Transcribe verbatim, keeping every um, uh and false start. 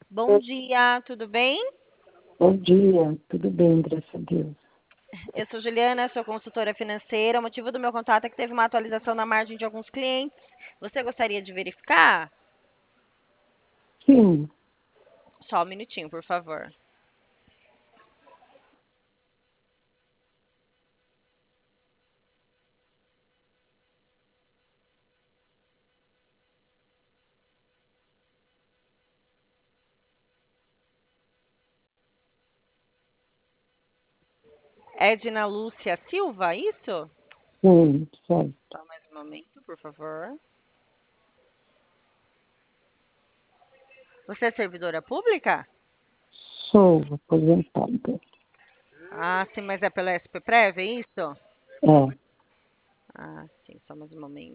Bom dia, tudo bem? Bom dia, tudo bem, graças a Deus. Eu sou Juliana, sou consultora financeira. O motivo do meu contato é que teve uma atualização na margem de alguns clientes. Você gostaria de verificar? Sim, Só um minutinho, por favor. Edna Lúcia Silva, isso? sim, certo. Só mais um momento, por favor. Você é servidora pública? Sou aposentada. Ah, sim, mas é pela S P Prev, é isso? É, Ah, sim, só mais um momento.